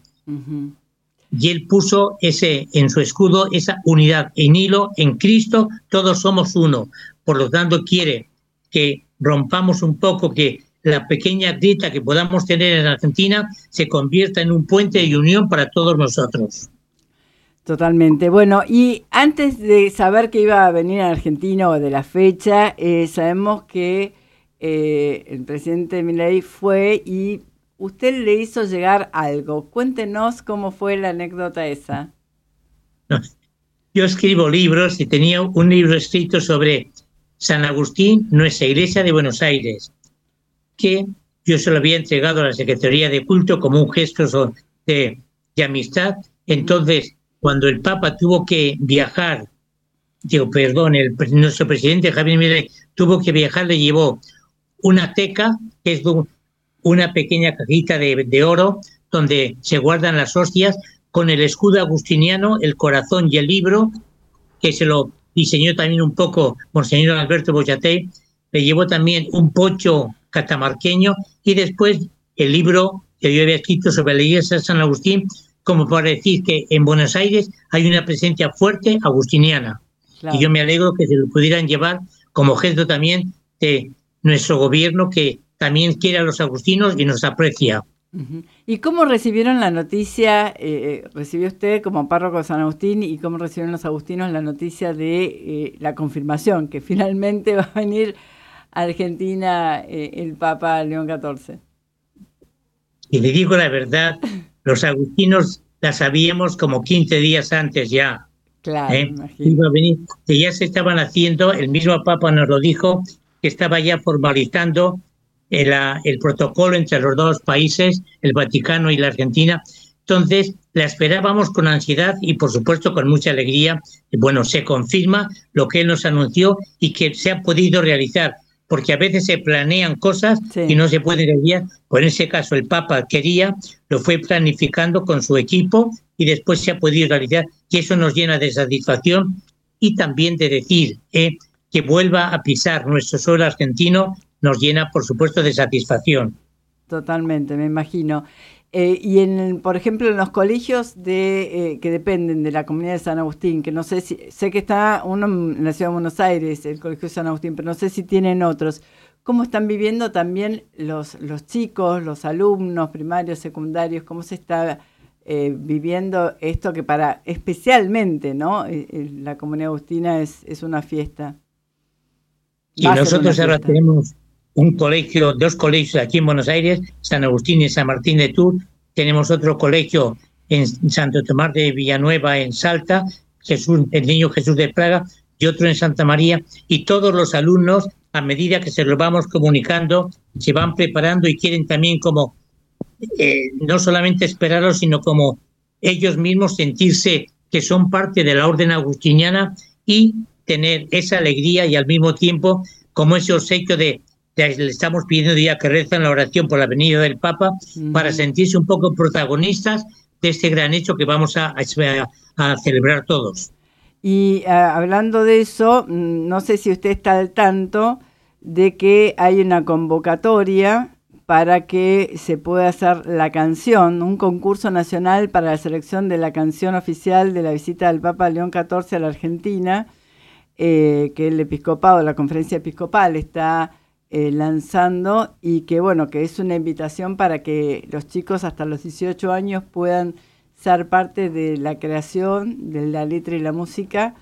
Y él puso en su escudo esa unidad. En hilo, en Cristo, todos somos uno. Por lo tanto, quiere que rompamos un poco, que la pequeña grieta que podamos tener en Argentina se convierta en un puente de unión para todos nosotros. Totalmente. Bueno, y antes de saber que iba a venir a Argentina o de la fecha, sabemos que el presidente Milei fue y usted le hizo llegar algo. Cuéntenos cómo fue la anécdota esa. Yo escribo libros y tenía un libro escrito sobre San Agustín, nuestra iglesia de Buenos Aires, que yo se lo había entregado a la Secretaría de Culto como un gesto de amistad. Entonces, cuando el Papa tuvo que viajar, nuestro presidente Javier Milei tuvo que viajar, le llevó una teca, que es una pequeña cajita de oro, donde se guardan las hostias, con el escudo agustiniano, el corazón y el libro, que se lo diseñó también un poco Monseñor Alberto Boyatey. Le llevó también un pocho catamarqueño y después el libro que yo había escrito sobre la iglesia de San Agustín, como para decir que en Buenos Aires hay una presencia fuerte agustiniana. Claro. Y yo me alegro que se lo pudieran llevar como gesto también de nuestro gobierno, que también quiere a los agustinos y nos aprecia. Uh-huh. ¿Y cómo recibieron la noticia, recibió usted como párroco de San Agustín, y cómo recibieron los agustinos la noticia de la confirmación, que finalmente va a venir a Argentina el Papa León XIV? Y le digo la verdad, los agustinos la sabíamos como 15 días antes ya. Claro, iba a venir, que ya se estaban haciendo, el mismo Papa nos lo dijo, que estaba ya formalizando el protocolo entre los dos países, el Vaticano y la Argentina. Entonces, la esperábamos con ansiedad y, por supuesto, con mucha alegría. Bueno, se confirma lo que él nos anunció y que se ha podido realizar, porque a veces se planean cosas y no se pueden realizar. Pues en ese caso, el Papa quería, lo fue planificando con su equipo y después se ha podido realizar, y eso nos llena de satisfacción y también de decir que vuelva a pisar nuestro suelo argentino, nos llena, por supuesto, de satisfacción. Totalmente, me imagino. Y, por ejemplo, en los colegios que dependen de la comunidad de San Agustín, que no sé si, sé que está uno en la ciudad de Buenos Aires, el Colegio de San Agustín, pero no sé si tienen otros. ¿Cómo están viviendo también los chicos, los alumnos primarios, secundarios? ¿Cómo se está viviendo esto que para especialmente, ¿no? La comunidad agustina es una fiesta? Y nosotros ahora tenemos dos colegios aquí en Buenos Aires, San Agustín y San Martín de Tours. Tenemos otro colegio en Santo Tomás de Villanueva, en Salta, el Niño Jesús de Praga, y otro en Santa María. Y todos los alumnos, a medida que se los vamos comunicando, se van preparando y quieren también como no solamente esperarlos, sino como ellos mismos sentirse que son parte de la orden agustiniana y tener esa alegría, y al mismo tiempo como ese obsequio le estamos pidiendo ya que rezan la oración por la venida del Papa, para sentirse un poco protagonistas de este gran hecho que vamos a celebrar todos. Y hablando de eso, no sé si usted está al tanto de que hay una convocatoria para que se pueda hacer la canción, un concurso nacional para la selección de la canción oficial de la visita del Papa León XIV a la Argentina, que el episcopado, la conferencia episcopal está lanzando, y que bueno, que es una invitación para que los chicos hasta los 18 años puedan ser parte de la creación de la letra y la música,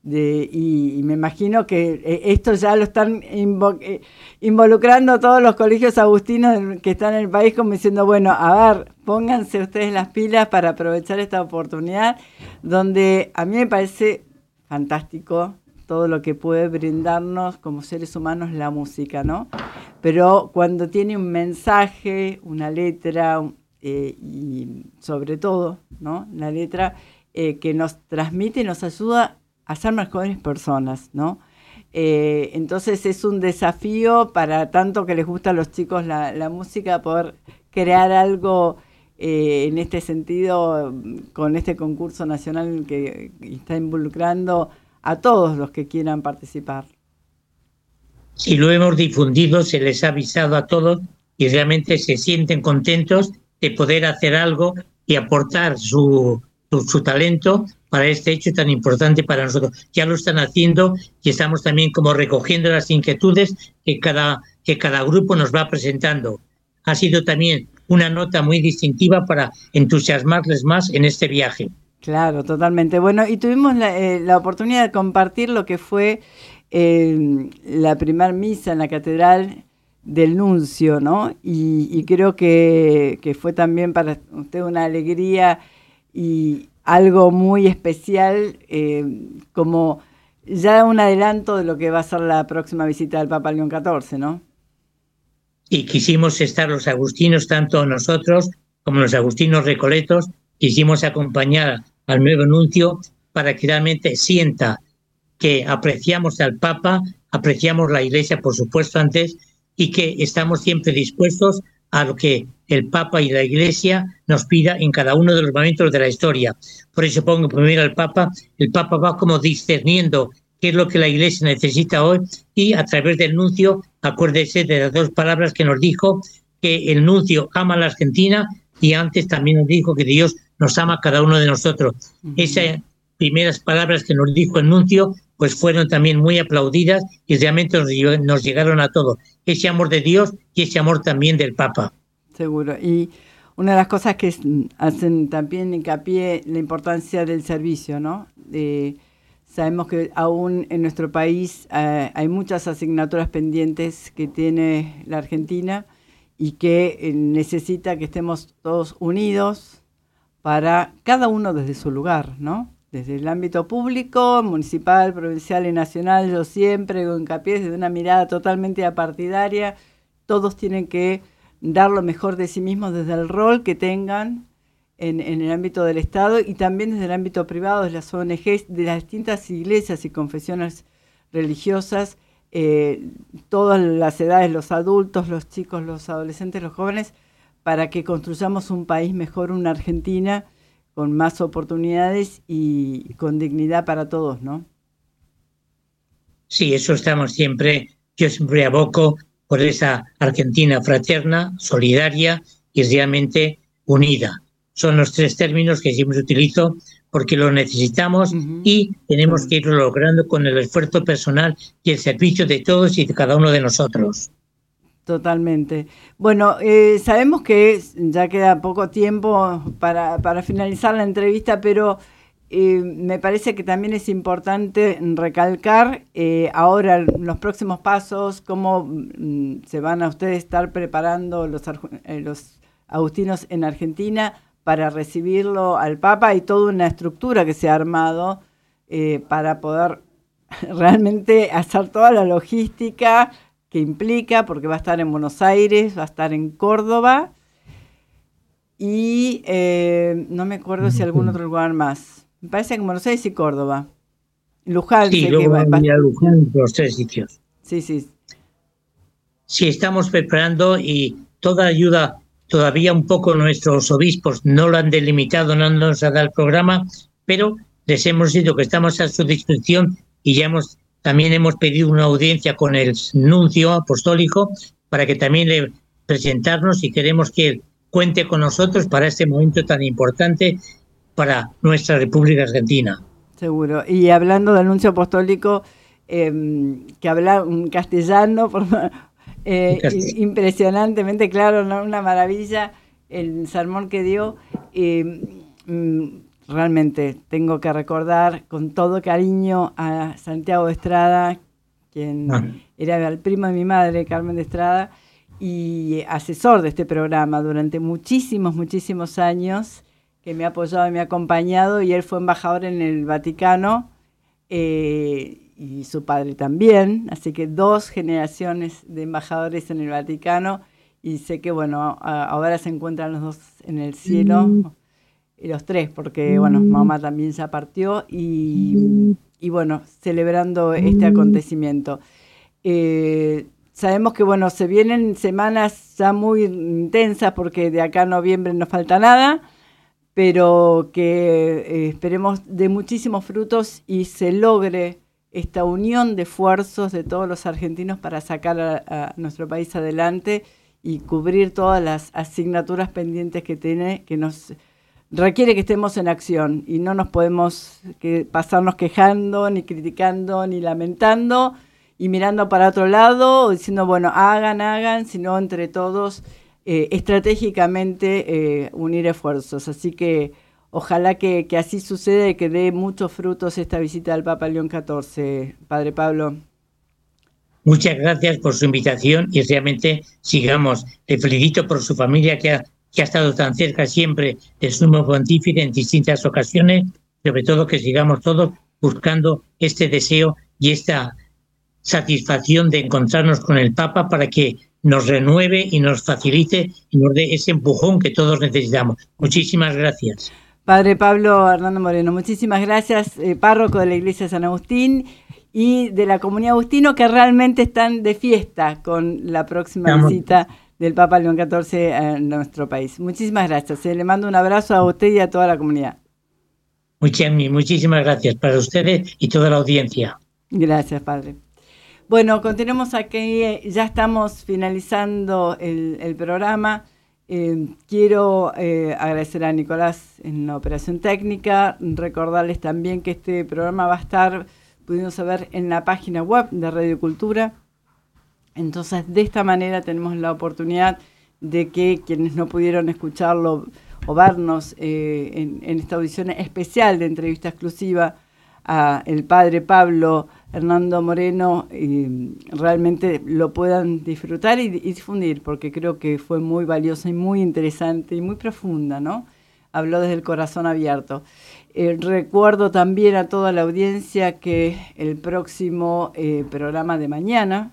y me imagino que esto ya lo están involucrando todos los colegios agustinos que están en el país, como diciendo, bueno, a ver, pónganse ustedes las pilas para aprovechar esta oportunidad, donde a mí me parece fantástico todo lo que puede brindarnos como seres humanos la música, ¿no? Pero cuando tiene un mensaje, una letra, y sobre todo, ¿no?, la letra que nos transmite y nos ayuda a ser mejores personas, ¿no? Entonces es un desafío para tanto que les gusta a los chicos la música, poder crear algo en este sentido con este concurso nacional que está involucrando a todos los que quieran participar. Si lo hemos difundido, se les ha avisado a todos y realmente se sienten contentos de poder hacer algo y aportar su talento para este hecho tan importante para nosotros. Ya lo están haciendo y estamos también como recogiendo las inquietudes que cada grupo nos va presentando. Ha sido también una nota muy distintiva para entusiasmarles más en este viaje. Claro, totalmente. Bueno, y tuvimos la oportunidad de compartir lo que fue la primer misa en la catedral del Nuncio, ¿no? Y creo que fue también para usted una alegría y algo muy especial, como ya un adelanto de lo que va a ser la próxima visita del Papa León XIV, ¿no? Y quisimos estar los agustinos, tanto nosotros como los agustinos recoletos, quisimos acompañar al nuevo nuncio para que realmente sienta que apreciamos al Papa, apreciamos la Iglesia, por supuesto, antes, y que estamos siempre dispuestos a lo que el Papa y la Iglesia nos pida en cada uno de los momentos de la historia. Por eso pongo primero al Papa. El Papa va como discerniendo qué es lo que la Iglesia necesita hoy, y a través del nuncio, acuérdese de las dos palabras que nos dijo, que el nuncio ama a la Argentina, y antes también nos dijo que Dios nos ama a cada uno de nosotros. Esas primeras palabras que nos dijo el nuncio pues fueron también muy aplaudidas y realmente nos llegaron a todos. Ese amor de Dios y ese amor también del Papa. Seguro. Y una de las cosas que hacen también hincapié la importancia del servicio, ¿no? Sabemos que aún en nuestro país hay muchas asignaturas pendientes que tiene la Argentina y que necesita que estemos todos unidos para cada uno desde su lugar, ¿no? Desde el ámbito público, municipal, provincial y nacional, yo siempre hago hincapié desde una mirada totalmente apartidaria. Todos tienen que dar lo mejor de sí mismos desde el rol que tengan en el ámbito del Estado y también desde el ámbito privado, de las ONGs, de las distintas iglesias y confesiones religiosas, todas las edades, los adultos, los chicos, los adolescentes, los jóvenes, para que construyamos un país mejor, una Argentina con más oportunidades y con dignidad para todos, ¿no? Sí, eso estamos siempre, yo siempre aboco por esa Argentina fraterna, solidaria y realmente unida. Son los tres términos que siempre utilizo porque lo necesitamos y tenemos que irlo logrando con el esfuerzo personal y el servicio de todos y de cada uno de nosotros. Totalmente. Bueno, sabemos que ya queda poco tiempo para finalizar la entrevista, pero me parece que también es importante recalcar ahora los próximos pasos, cómo se van a ustedes estar preparando los agustinos en Argentina para recibirlo al Papa y toda una estructura que se ha armado para poder realmente hacer toda la logística que implica, porque va a estar en Buenos Aires, va a estar en Córdoba y no me acuerdo si algún otro lugar más. Me parece que en Buenos Aires y Córdoba. Luján. Sí, luego va a Luján, los tres sitios. Sí, sí. Sí, estamos preparando y toda ayuda, todavía un poco nuestros obispos no lo han delimitado, no nos ha dado el programa, pero les hemos dicho que estamos a su disposición y ya también hemos pedido una audiencia con el nuncio apostólico para que también le presentarnos y queremos que él cuente con nosotros para este momento tan importante para nuestra República Argentina. Seguro. Y hablando del nuncio apostólico, que habla un castellano, impresionantemente claro, ¿no? Una maravilla el sermón que dio. Realmente tengo que recordar con todo cariño a Santiago de Estrada, quien era el primo de mi madre, Carmen de Estrada, y asesor de este programa durante muchísimos años, que me ha apoyado y me ha acompañado, y él fue embajador en el Vaticano, y su padre también, así que 2 generaciones de embajadores en el Vaticano, y sé que, bueno, ahora se encuentran los 2 en el cielo, y los 3, porque, bueno, mamá también ya partió, y bueno, celebrando este acontecimiento. Sabemos que, bueno, se vienen semanas ya muy intensas, porque de acá a noviembre no falta nada, pero que esperemos de muchísimos frutos y se logre esta unión de esfuerzos de todos los argentinos para sacar a nuestro país adelante y cubrir todas las asignaturas pendientes que tiene, que nos requiere que estemos en acción y no nos podemos pasarnos quejando, ni criticando, ni lamentando y mirando para otro lado o diciendo, bueno, hagan, sino entre todos estratégicamente unir esfuerzos. Así que ojalá que así suceda y que dé muchos frutos esta visita del Papa León XIV, Padre Pablo. Muchas gracias por su invitación y realmente sigamos. Le felicito por su familia que ha estado tan cerca siempre del Sumo Pontífice en distintas ocasiones, sobre todo que sigamos todos buscando este deseo y esta satisfacción de encontrarnos con el Papa para que nos renueve y nos facilite y nos dé ese empujón que todos necesitamos. Muchísimas gracias. Padre Pablo Hernando Moreno, muchísimas gracias, párroco de la Iglesia de San Agustín y de la Comunidad Agustino, que realmente están de fiesta con la próxima visita del Papa León XIV a nuestro país. Muchísimas gracias. Le mando un abrazo a usted y a toda la comunidad. Muchísimas gracias para ustedes y toda la audiencia. Gracias, Padre. Bueno, continuemos aquí. Ya estamos finalizando el programa. Quiero agradecer a Nicolás en la operación técnica. Recordarles también que este programa va a estar pudiéndose ver en la página web de Radio Cultura. Entonces, de esta manera tenemos la oportunidad de que quienes no pudieron escucharlo o vernos en esta audición especial de entrevista exclusiva a el Padre Pablo Hernando Moreno, realmente lo puedan disfrutar y difundir, porque creo que fue muy valiosa y muy interesante y muy profunda, ¿no? Habló desde el corazón abierto. Recuerdo también a toda la audiencia que el próximo programa de mañana,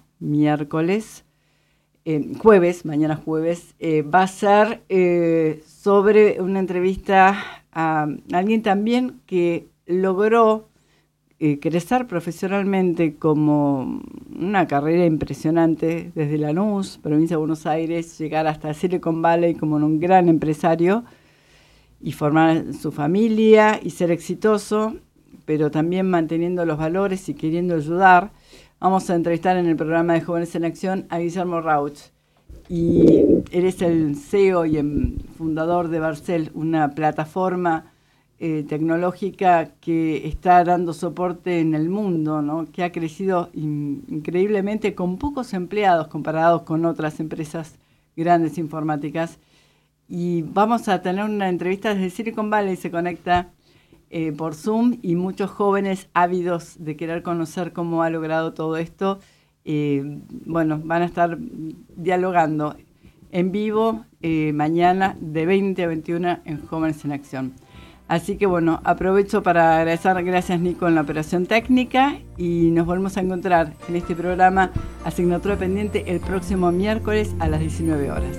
mañana jueves, va a ser sobre una entrevista a alguien también que logró crecer profesionalmente como una carrera impresionante desde Lanús, provincia de Buenos Aires, llegar hasta Silicon Valley como un gran empresario y formar su familia y ser exitoso, pero también manteniendo los valores y queriendo ayudar. Vamos a entrevistar en el programa de Jóvenes en Acción a Guillermo Rauch. Y él es el CEO y el fundador de Vercel, una plataforma tecnológica que está dando soporte en el mundo, ¿no? Que ha crecido increíblemente con pocos empleados comparados con otras empresas grandes informáticas. Y vamos a tener una entrevista desde Silicon Valley, se conecta por Zoom, y muchos jóvenes ávidos de querer conocer cómo ha logrado todo esto, van a estar dialogando en vivo mañana de 20 a 21 en Jóvenes en Acción. Así que bueno, aprovecho para agradecer, gracias Nico en la operación técnica, y nos volvemos a encontrar en este programa Asignatura Pendiente el próximo miércoles a las 19 horas.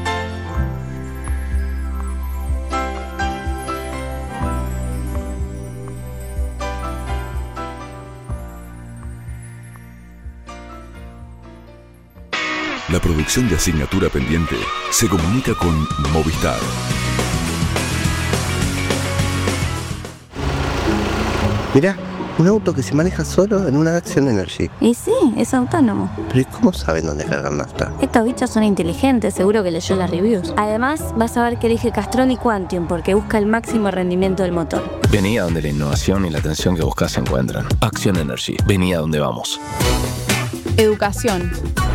La producción de Asignatura Pendiente se comunica con Movistar. Mirá, un auto que se maneja solo en una Action Energy. Y sí, es autónomo. Pero ¿y cómo saben dónde cargar nafta? Estos bichos son inteligentes, seguro que leyó las reviews. Además, vas a ver que elige Castrol y Quantium porque busca el máximo rendimiento del motor. Vení a donde la innovación y la atención que buscas se encuentran. Action Energy. Vení a donde vamos. Educación.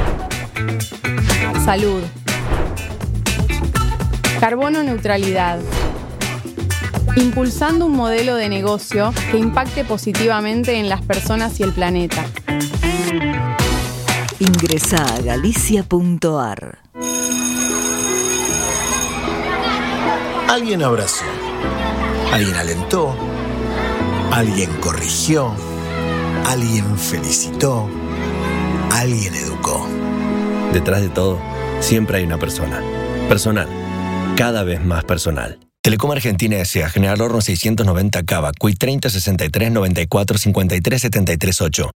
Salud. Carbono neutralidad. Impulsando un modelo de negocio que impacte positivamente en las personas y el planeta. Ingresá a galicia.ar. Alguien abrazó, alguien alentó, alguien corrigió, alguien felicitó, alguien educó. Detrás de todo, siempre hay una persona. Personal. Cada vez más personal. Telecom Argentina S.A. General Horno 690 Cava, CUI 30 63 94 53 73 8.